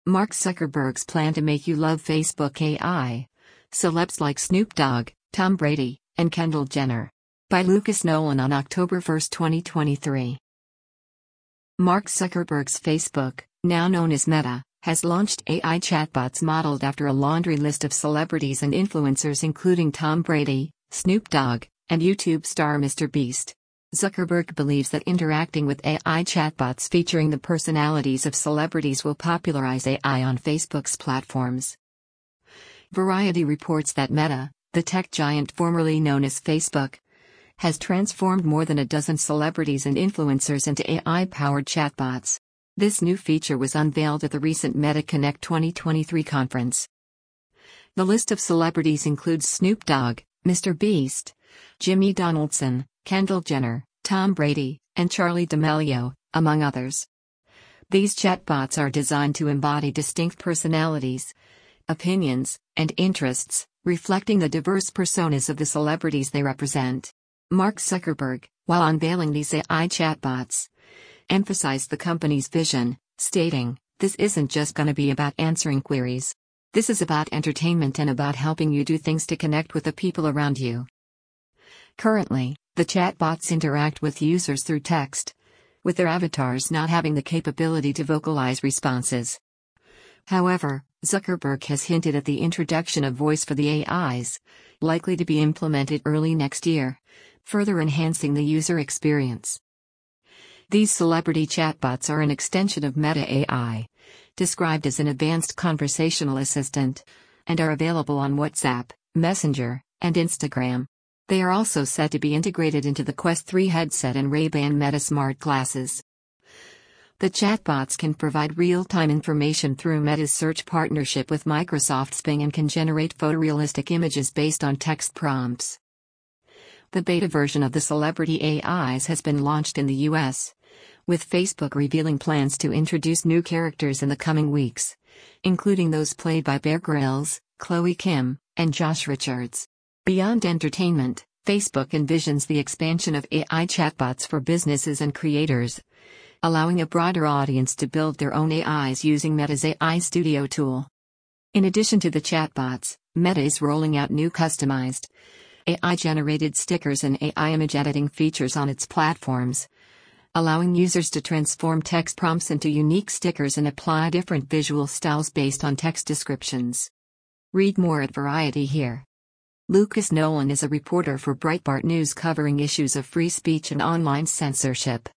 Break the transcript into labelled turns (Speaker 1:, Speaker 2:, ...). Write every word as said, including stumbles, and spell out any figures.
Speaker 1: Mark Zuckerberg's plan to make you love Facebook A I. Celebs like Snoop Dogg, Tom Brady, and Kendall Jenner. By Lucas Nolan on October first, twenty twenty-three. Mark Zuckerberg's Facebook, now known as Meta, has launched A I chatbots modeled after a laundry list of celebrities and influencers including Tom Brady, Snoop Dogg, and YouTube star Mister Beast. Zuckerberg believes that interacting with A I chatbots featuring the personalities of celebrities will popularize A I on Facebook's platforms. Variety reports that Meta, the tech giant formerly known as Facebook, has transformed more than a dozen celebrities and influencers into A I-powered chatbots. This new feature was unveiled at the recent Meta Connect twenty twenty-three conference. The list of celebrities includes Snoop Dogg, Mister Beast, Jimmy Donaldson, Kendall Jenner, Tom Brady, and Charli D'Amelio, among others. These chatbots are designed to embody distinct personalities, opinions, and interests, reflecting the diverse personas of the celebrities they represent. Mark Zuckerberg, while unveiling these A I chatbots, emphasized the company's vision, stating, "This isn't just gonna be about answering queries. This is about entertainment and about helping you do things to connect with the people around you." Currently, the chatbots interact with users through text, with their avatars not having the capability to vocalize responses. However, Zuckerberg has hinted at the introduction of voice for the A Is, likely to be implemented early next year, further enhancing the user experience. These celebrity chatbots are an extension of Meta A I, described as an advanced conversational assistant, and are available on WhatsApp, Messenger, and Instagram. They are also said to be integrated into the Quest three headset and Ray-Ban Meta smart glasses. The chatbots can provide real-time information through Meta's search partnership with Microsoft's Bing and can generate photorealistic images based on text prompts. The beta version of the celebrity A Is has been launched in the U S, with Facebook revealing plans to introduce new characters in the coming weeks, including those played by Bear Grylls, Chloe Kim, and Josh Richards. Beyond entertainment, Facebook envisions the expansion of A I chatbots for businesses and creators, allowing a broader audience to build their own A Is using Meta's A I Studio tool. In addition to the chatbots, Meta is rolling out new customized, A I-generated stickers and A I image editing features on its platforms, allowing users to transform text prompts into unique stickers and apply different visual styles based on text descriptions. Read more at Variety here. Lucas Nolan is a reporter for Breitbart News covering issues of free speech and online censorship.